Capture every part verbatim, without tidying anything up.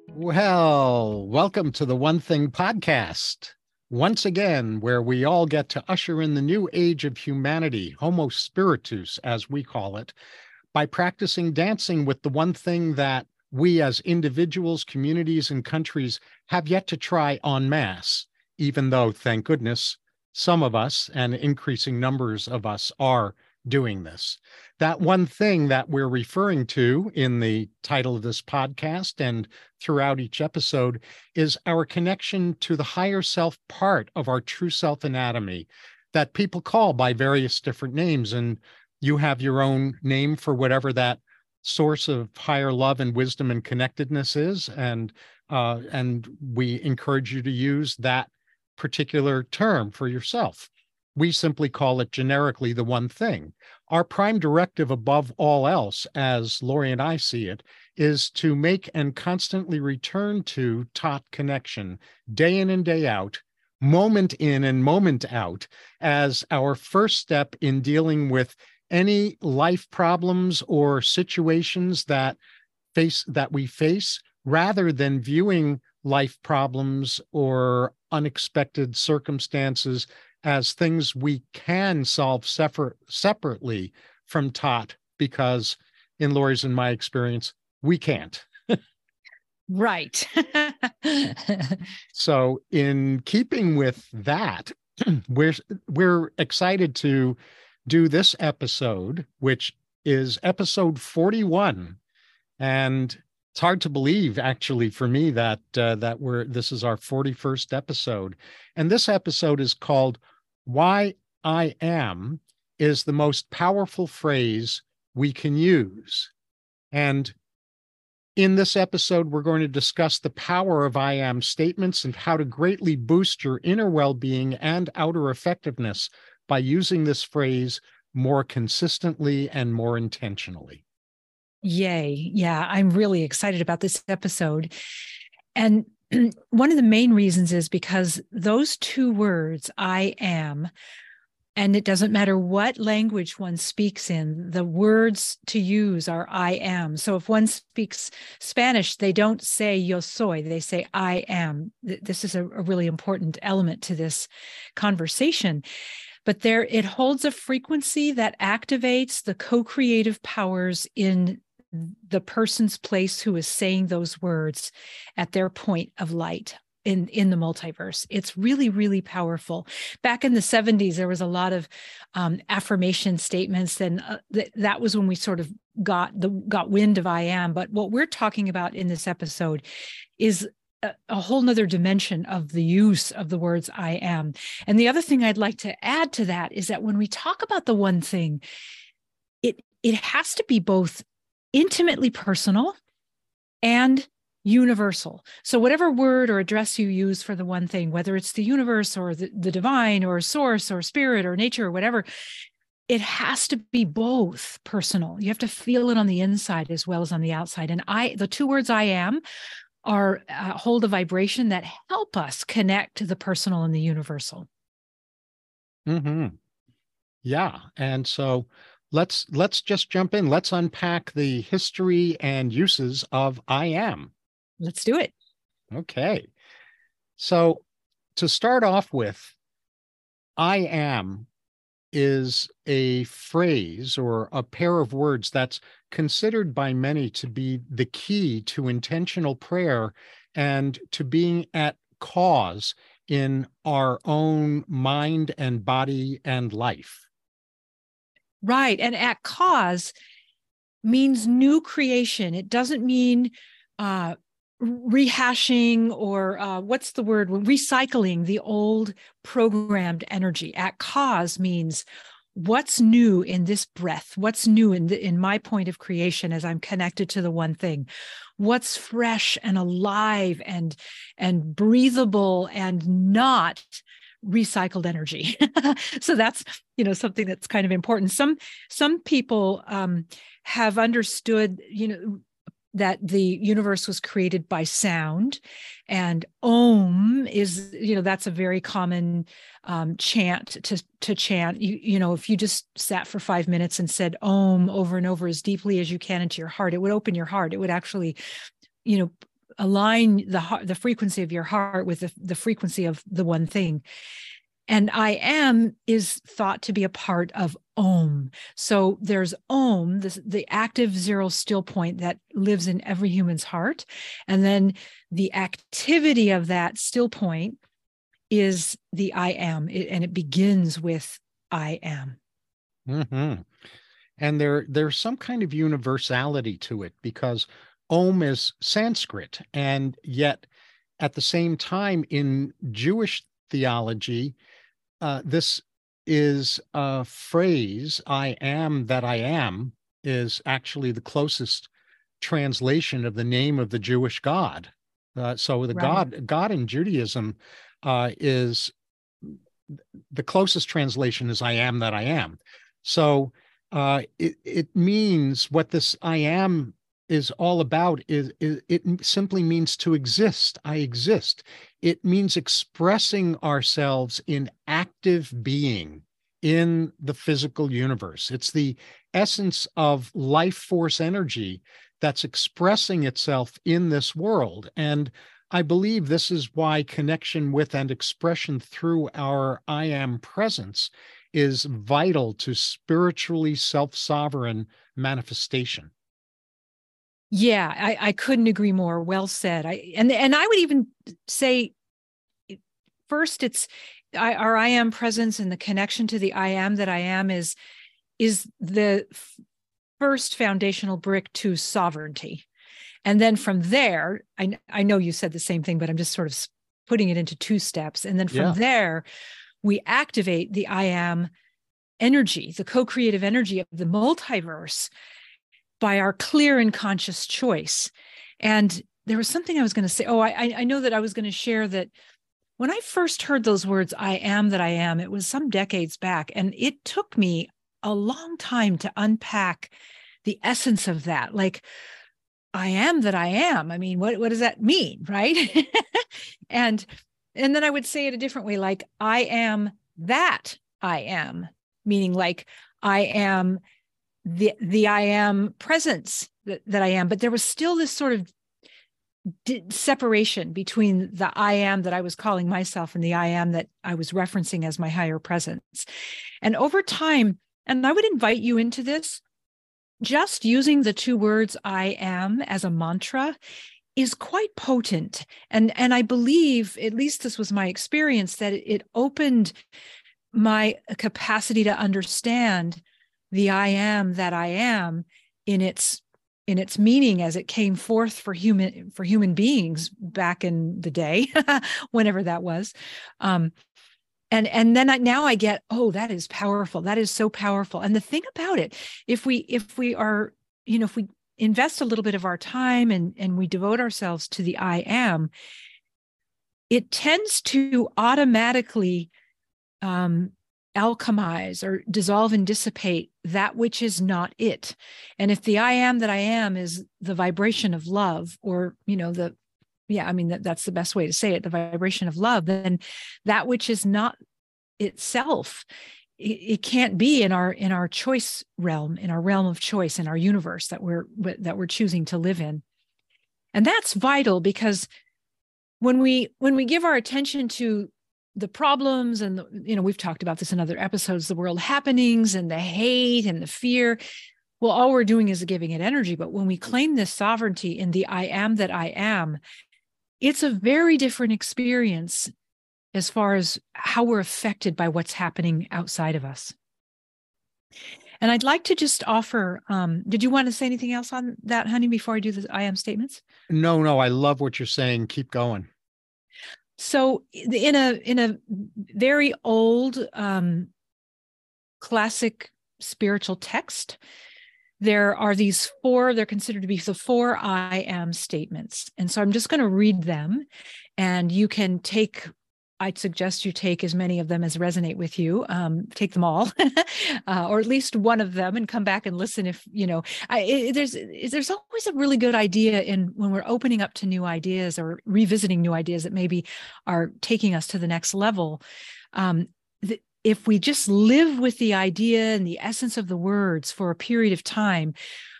Well, welcome to the One Thing podcast. Once again, where we all get to usher in the new age of humanity, Homo spiritus, as we call it, by practicing dancing with the one thing that we as individuals, communities, and countries have yet to try en masse, even though, thank goodness, some of us and increasing numbers of us are doing this. That one thing that we're referring to in the title of this podcast and throughout each episode is our connection to the higher self part of our true self anatomy that people call by various different names. And you have your own name for whatever that source of higher love and wisdom and connectedness is. And, uh, and we encourage you to use that particular term for yourself. We simply call it generically the one thing. Our prime directive above all else, as Lori and I see it, is to make and constantly return to taut connection day in and day out, moment in and moment out, as our first step in dealing with any life problems or situations that face that we face, rather than viewing life problems or unexpected circumstances as things we can solve separate, separately from taut, because in Lori's and my experience, we can't. Right. So in keeping with that, we're, we're excited to do this episode, which is episode forty-one. And it's hard to believe, actually, for me that uh, that we're this is our forty-first episode. And this episode is called "Why I Am is the Most Powerful Phrase We Can Use." And in this episode, we're going to discuss the power of I am statements and how to greatly boost your inner well-being and outer effectiveness by using this phrase more consistently and more intentionally. Yay. Yeah, I'm really excited about this episode. And one of the main reasons is because those two words, I am, and it doesn't matter what language one speaks in, the words to use are I am. So if one speaks Spanish, they don't say yo soy, they say I am. This is a, a really important element to this conversation. But there, it holds a frequency that activates the co-creative powers in the person's place who is saying those words at their point of light in, in the multiverse. It's really, really powerful. Back in the seventies, there was a lot of um, affirmation statements, and uh, th- that was when we sort of got the got wind of I am. But what we're talking about in this episode is a, a whole nother dimension of the use of the words I am. And the other thing I'd like to add to that is that when we talk about the one thing, it it has to be both intimately personal and universal. So whatever word or address you use for the one thing, whether it's the universe or the, the divine or source or spirit or nature or whatever, it has to be both personal. You have to feel it on the inside as well as on the outside. And I, the two words I am are uh, hold a vibration that help us connect to the personal and the universal. Mm-hmm. Yeah. And so let's let's just jump in. Let's unpack the history and uses of I am. Let's do it. Okay. So to start off with, I am is a phrase or a pair of words that's considered by many to be the key to intentional prayer and to being at cause in our own mind and body and life. Right. And at cause means new creation. It doesn't mean uh, rehashing or uh, what's the word? Recycling the old programmed energy. At cause means what's new in this breath? What's new in, the, in my point of creation as I'm connected to the one thing? What's fresh and alive and, and breathable and not recycled energy? So that's, you know, something that's kind of important. Some, some people um, have understood, you know, that the universe was created by sound, and Om is, you know, that's a very common um, chant to, to chant. You, you know, if you just sat for five minutes and said Om over and over as deeply as you can into your heart, it would open your heart. It would actually, you know, align the heart, the frequency of your heart with the, the frequency of the one thing. And I am is thought to be a part of Om. So there's Om, this, the active zero still point that lives in every human's heart. And then the activity of that still point is the I am. It, and it begins with I am. Mm-hmm. And there, there's some kind of universality to it, because Om is Sanskrit. And yet at the same time, in Jewish theology, Uh, this is a phrase, I am that I am, is actually the closest translation of the name of the Jewish God. Uh, so the Right. God, God in Judaism uh, is the closest translation is I am that I am. So uh, it, it means what this I am is all about is, is it simply means to exist. I exist. It means expressing ourselves in active being in the physical universe. It's the essence of life force energy that's expressing itself in this world. And I believe this is why connection with and expression through our I am presence is vital to spiritually self-sovereign manifestation. Yeah, I, I couldn't agree more. Well said. I and and I would even say, first, it's I, our I am presence and the connection to the I am that I am is is the first foundational brick to sovereignty. And then from there, I, I know you said the same thing, but I'm just sort of putting it into two steps. And then from Yeah. there, we activate the I am energy, the co-creative energy of the multiverse by our clear and conscious choice. And there was something I was going to say. Oh, I, I know that I was going to share that when I first heard those words, I am that I am, it was some decades back. And it took me a long time to unpack the essence of that. Like, I am that I am. I mean, what, what does that mean, right? and and then I would say it a different way, like, I am that I am, meaning like I am the the I am presence that, that I am. But there was still this sort of di- separation between the I am that I was calling myself and the I am that I was referencing as my higher presence. And over time, and I would invite you into this, just using the two words I am as a mantra is quite potent. And, and I believe, at least this was my experience, that it, it opened my capacity to understand the I am that I am in its in its meaning as it came forth for human for human beings back in the day, whenever that was. Um, And and then I, now I get, oh, that is powerful. That is so powerful. And the thing about it, if we if we are, you know, if we invest a little bit of our time and and we devote ourselves to the I am, it tends to automatically um, alchemize or dissolve and dissipate that which is not it. And if the I am that I am is the vibration of love, or, you know, the yeah, I mean, that, that's the best way to say it, the vibration of love, then that which is not itself, it, it can't be in our in our choice realm, in our realm of choice, in our universe that we're that we're choosing to live in. And that's vital, because when we when we give our attention to the problems and, the, you know, we've talked about this in other episodes, the world happenings and the hate and the fear, well, all we're doing is giving it energy. But when we claim this sovereignty in the I am that I am, it's a very different experience as far as how we're affected by what's happening outside of us. And I'd like to just offer, um, did you want to say anything else on that, honey, before I do the I am statements? No, no, I love what you're saying. Keep going. So in a in a very old um, classic spiritual text, there are these four, they're considered to be the four I am statements. And so I'm just going to read them, and you can take, I'd suggest you take as many of them as resonate with you. Um, take them all, uh, or at least one of them, and come back and listen. If, you know, I, it, there's there's always a really good idea in when we're opening up to new ideas or revisiting new ideas that maybe are taking us to the next level. Um, th- if we just live with the idea and the essence of the words for a period of time,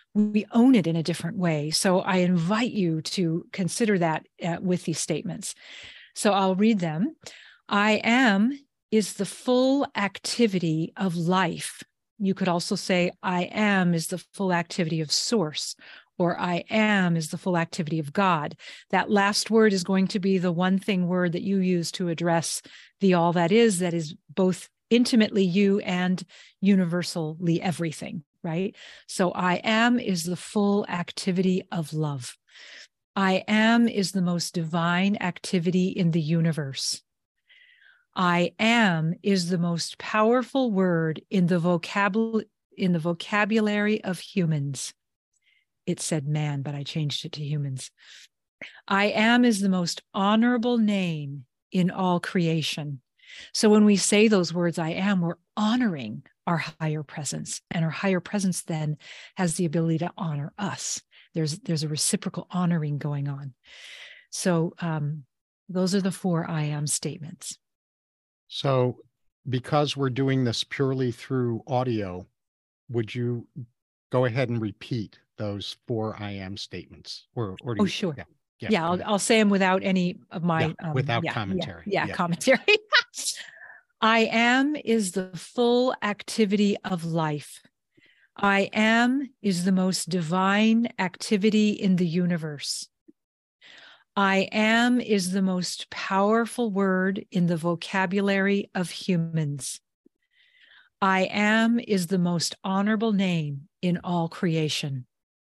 we own it in a different way. So I invite you to consider that uh, with these statements. So I'll read them. I am is the full activity of life. You could also say, I am is the full activity of source, or I am is the full activity of God. That last word is going to be the one thing word that you use to address the all that is, that is both intimately you and universally everything, right? So I am is the full activity of love. I am is the most divine activity in the universe. I am is the most powerful word in the vocabul- in the vocabulary of humans. It said man, but I changed it to humans. I am is the most honorable name in all creation. So when we say those words, I am, we're honoring our higher presence, and our higher presence then has the ability to honor us. There's, there's a reciprocal honoring going on. So um, those are the four I am statements. So because we're doing this purely through audio, would you go ahead and repeat those four I am statements? Or, or do Oh, you, sure. Yeah, yeah, yeah I'll, I'll say them without any of my yeah, um, without yeah, commentary. Yeah, yeah, yeah. commentary. I am is the full activity of life. I am is the most divine activity in the universe. I am is the most powerful word in the vocabulary of humans. I am is the most honorable name in all creation.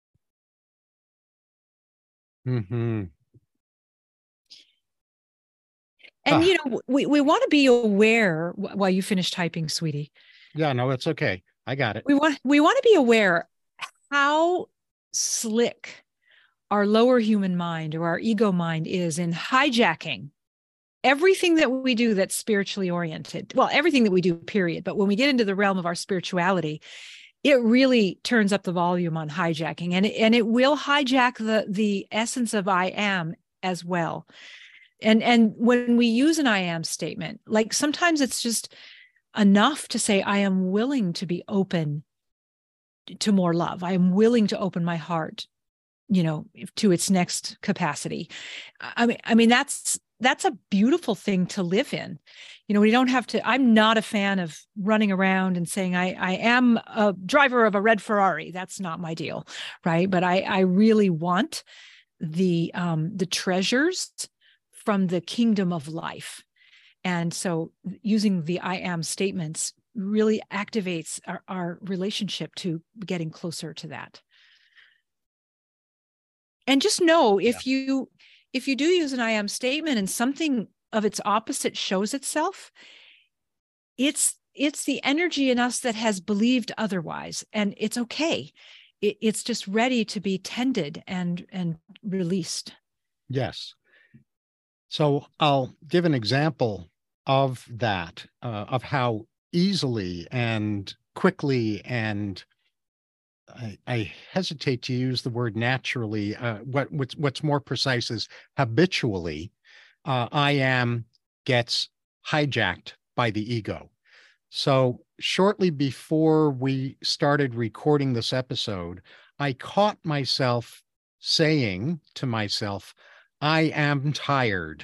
Mm-hmm. And, ah. you know, we, we want to be aware while you finish typing, sweetie. Yeah, no, it's okay. I got it. We want, we want to be aware how slick our lower human mind or our ego mind is in hijacking everything that we do that's spiritually oriented. Well, everything that we do, period. But when we get into the realm of our spirituality, it really turns up the volume on hijacking, and it, and it will hijack the, the essence of I am as well. And, and when we use an I am statement, like sometimes it's just enough to say, I am willing to be open to more love. I am willing to open my heart, you know, to its next capacity. I mean, I mean, that's, that's a beautiful thing to live in. You know, we don't have to, I'm not a fan of running around and saying, I, I am a driver of a red Ferrari. That's not my deal. Right. But I, I really want the, um, the treasures from the kingdom of life. And so using the I am statements really activates our, our relationship to getting closer to that. And just know if yeah. you if you do use an I am statement and something of its opposite shows itself, it's it's the energy in us that has believed otherwise, and it's okay. It, it's just ready to be tended and and released. Yes. So I'll give an example of that, uh, of how easily and quickly and I, I hesitate to use the word naturally. Uh, what what's what's more precise is habitually. Uh, I am gets hijacked by the ego. So shortly before we started recording this episode, I caught myself saying to myself, "I am tired,"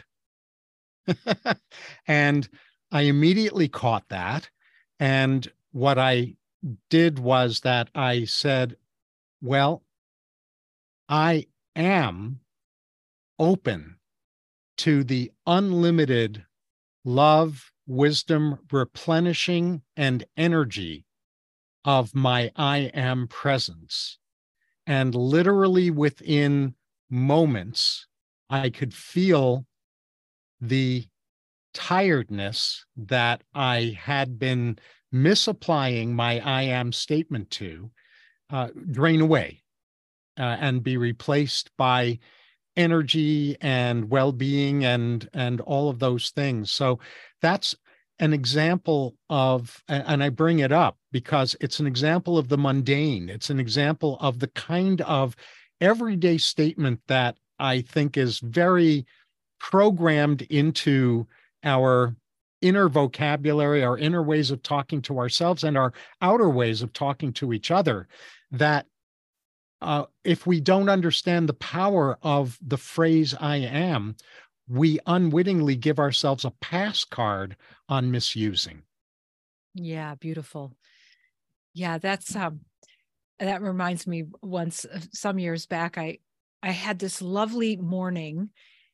and I immediately caught that. And what I did was that I said, well, I am open to the unlimited love, wisdom, replenishing, and energy of my I am presence. And literally within moments, I could feel the tiredness that I had been misapplying my I am statement to uh, drain away uh, and be replaced by energy and well-being and and all of those things. So that's an example of, and I bring it up because it's an example of the mundane. It's an example of the kind of everyday statement that I think is very programmed into our inner vocabulary, our inner ways of talking to ourselves and our outer ways of talking to each other, that uh, if we don't understand the power of the phrase I am, we unwittingly give ourselves a pass card on misusing. Yeah, beautiful. Yeah, that's um that reminds me, once some years back, I I had this lovely morning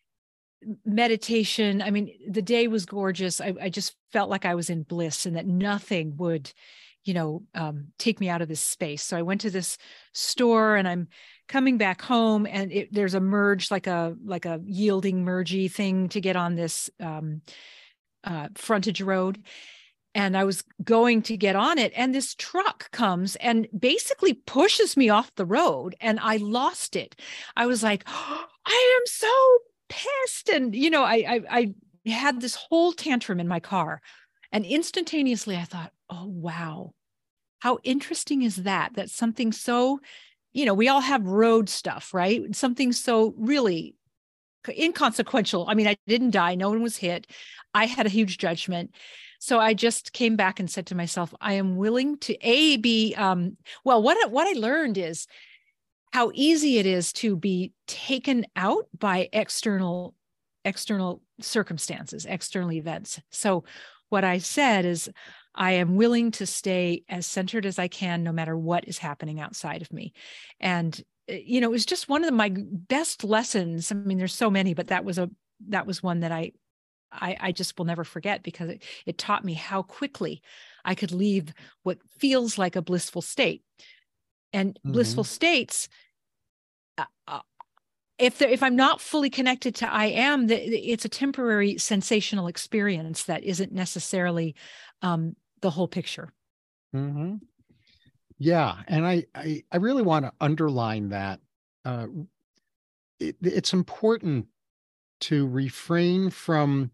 meditation. I mean, the day was gorgeous. I, I just felt like I was in bliss and that nothing would, you know, um, take me out of this space. So I went to this store and I'm coming back home, and it, there's a merge, like a like a yielding mergey thing to get on this um, uh, frontage road. And I was going to get on it, and this truck comes and basically pushes me off the road, and I lost it. I was like, oh, I am so pissed. And, you know, I, I, I had this whole tantrum in my car, and instantaneously I thought, oh, wow, how interesting is that? That something so, you know, we all have road stuff, right? Something so really inconsequential. I mean, I didn't die. No one was hit. I had a huge judgment. So I just came back and said to myself, I am willing to a be, um, well, what, what I learned is how easy it is to be taken out by external, external circumstances, external events. So what I said is, I am willing to stay as centered as I can, no matter what is happening outside of me. And, you know, it was just one of my best lessons. I mean, there's so many, but that was a, that was one that I, I, I just will never forget, because it, it taught me how quickly I could leave what feels like a blissful state. And mm-hmm. blissful states, uh, if there, if I'm not fully connected to I am, the, it's a temporary sensational experience that isn't necessarily um, the whole picture. Mm-hmm. Yeah, and I, I I really want to underline that uh, it, it's important to refrain from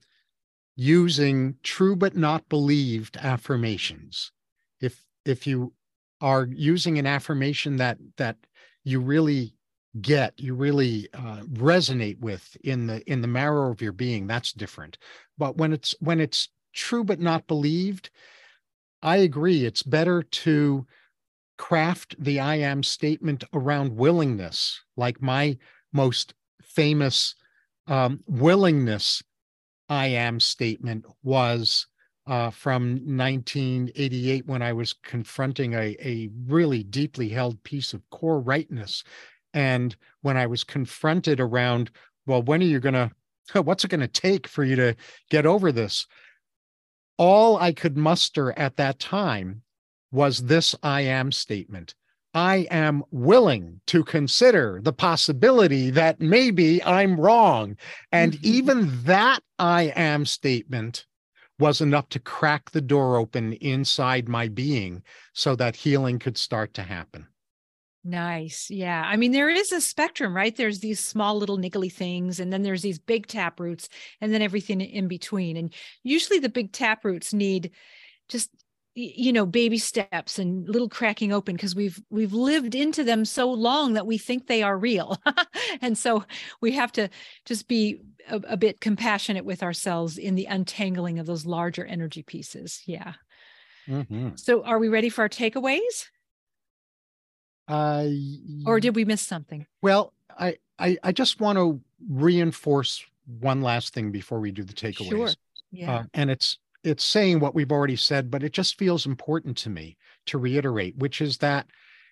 using true but not believed affirmations. If if you are using an affirmation that that you really get, you really uh, resonate with in the in the marrow of your being, that's different. But when it's when it's true but not believed, I agree. It's better to craft the I am statement around willingness, like my most famous um, willingness I am statement was uh, from nineteen eighty-eight, when I was confronting a, a really deeply held piece of core rightness. And when I was confronted around, well, when are you going to, what's it going to take for you to get over this? All I could muster at that time was this I am statement. I am willing to consider the possibility that maybe I'm wrong. And mm-hmm. even that I am statement was enough to crack the door open inside my being so that healing could start to happen. Nice. Yeah. I mean, there is a spectrum, right? There's these small little niggly things, and then there's these big tap roots, and then everything in between. And usually the big tap roots need just, you know, baby steps and little cracking open, because we've we've lived into them so long that we think they are real. And so we have to just be a, a bit compassionate with ourselves in the untangling of those larger energy pieces. Yeah. Mm-hmm. So are we ready for our takeaways? Uh, or did we miss something? Well, I, I, I just want to reinforce one last thing before we do the takeaways. Sure. Yeah. Uh, and it's, it's saying what we've already said, but it just feels important to me to reiterate, which is that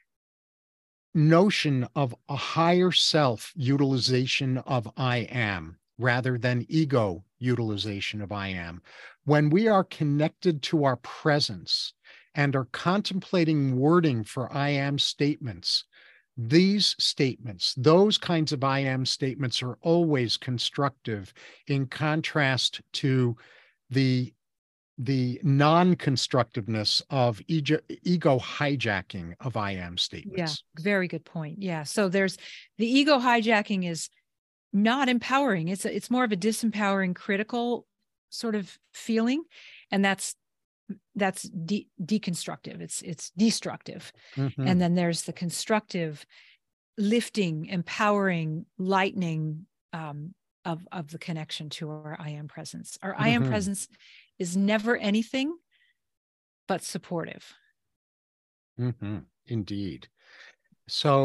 notion of a higher self utilization of I am rather than ego utilization of I am. When we are connected to our presence and are contemplating wording for I am statements, these statements, those kinds of I am statements are always constructive, in contrast to the, the non-constructiveness of ego, ego hijacking of I am statements. Yeah, very good point. Yeah. So there's the ego hijacking is not empowering. It's a, it's more of a disempowering, critical sort of feeling. And that's that's de- deconstructive. It's it's destructive. Mm-hmm. And then there's the constructive, lifting, empowering, lightening um, of of the connection to our I am presence. Our mm-hmm. I am presence is never anything but supportive. Mm-hmm. Indeed. So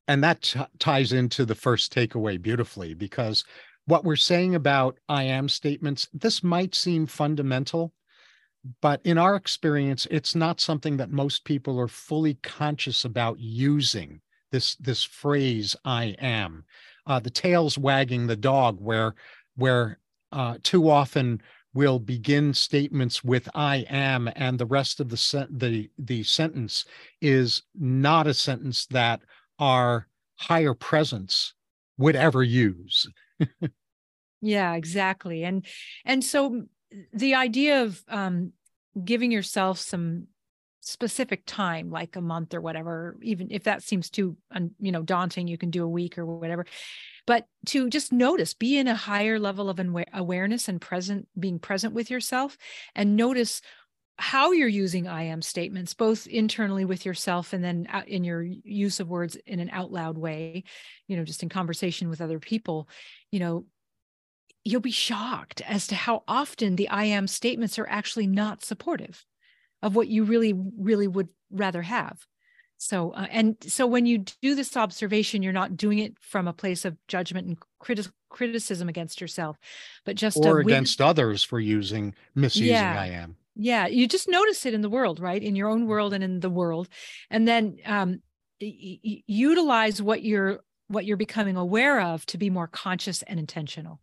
and that t- ties into the first takeaway beautifully, because what we're saying about I am statements, this might seem fundamental, but in our experience, it's not something that most people are fully conscious about using, this, this phrase, I am. Uh, the tail's wagging the dog, where, where uh, too often we'll begin statements with I am, and the rest of the, sen- the, the sentence is not a sentence that our higher presence would ever use. Yeah, exactly. And and so the idea of um, giving yourself some specific time, like a month or whatever, even if that seems too, you know, daunting, you can do a week or whatever. But to just notice, be in a higher level of awareness and present, being present with yourself, and notice how you're using I am statements, both internally with yourself and then in your use of words in an out loud way, you know, just in conversation with other people. You know, you'll be shocked as to how often the I am statements are actually not supportive of what you really, really would rather have. So, uh, and so when you do this observation, you're not doing it from a place of judgment and criti- criticism against yourself, but just Or a against others for using, misusing yeah, I am. Yeah, you just notice it in the world, right? In your own world and in the world. And then um, y- y- utilize what you're what you're becoming aware of to be more conscious and intentional.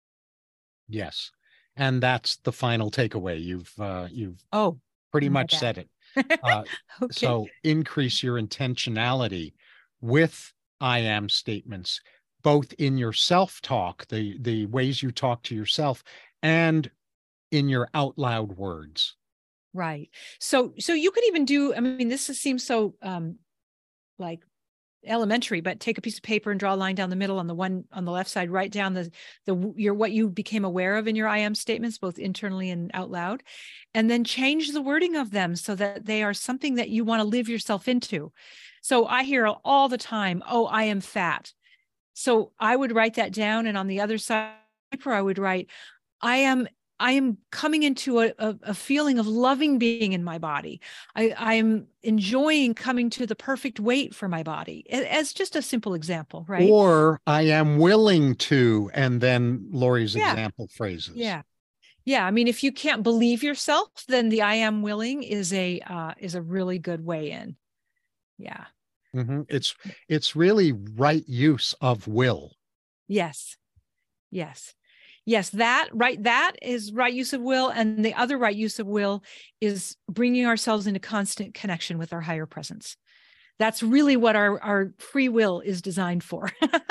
Yes. And that's the final takeaway. You've uh, you've Oh, pretty much said it. Uh, okay. So increase your intentionality with I am statements, both in your self-talk, the, the ways you talk to yourself, and in your out loud words. Right. So, so you could even do, I mean, this seems so um, like elementary, but take a piece of paper and draw a line down the middle on the one on the left side, write down the, the, your, what you became aware of in your I am statements, both internally and out loud, and then change the wording of them so that they are something that you want to live yourself into. So I hear all the time, oh, I am fat. So I would write that down. And on the other side, I would write, I am I am coming into a, a, a feeling of loving being in my body. I, I am enjoying coming to the perfect weight for my body, as just a simple example, right? Or I am willing to, and then Lori's Yeah. example phrases. Yeah. Yeah. I mean, if you can't believe yourself, then the I am willing is a uh, is a really good way in. Yeah. Mm-hmm. It's it's really right use of will. Yes. Yes. Yes, that right. That is right use of will. And the other right use of will is bringing ourselves into constant connection with our higher presence. That's really what our, our free will is designed for.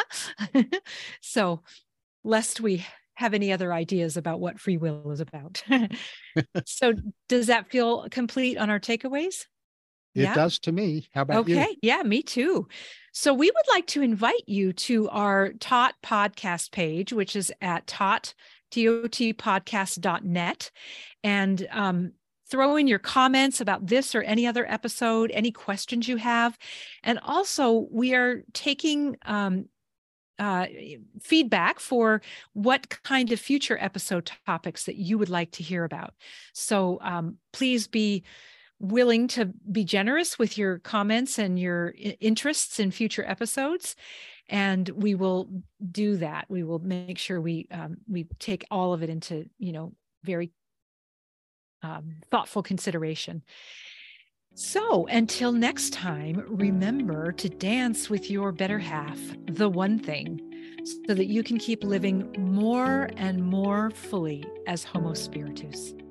So, lest we have any other ideas about what free will is about. So, does that feel complete on our takeaways? It Yeah. does to me. How about okay. you? Okay. Yeah, me too. So we would like to invite you to our Taught podcast page, which is at taught, T O T podcast dot net, and um, throw in your comments about this or any other episode, any questions you have. And also, we are taking um, uh, feedback for what kind of future episode topics that you would like to hear about. So um, please be willing to be generous with your comments and your interests in future episodes, and we will do that. We will make sure we um, we take all of it into, you know, very um, thoughtful consideration. So until next time, remember to dance with your better half, the one thing, so that you can keep living more and more fully as Homo Spiritus.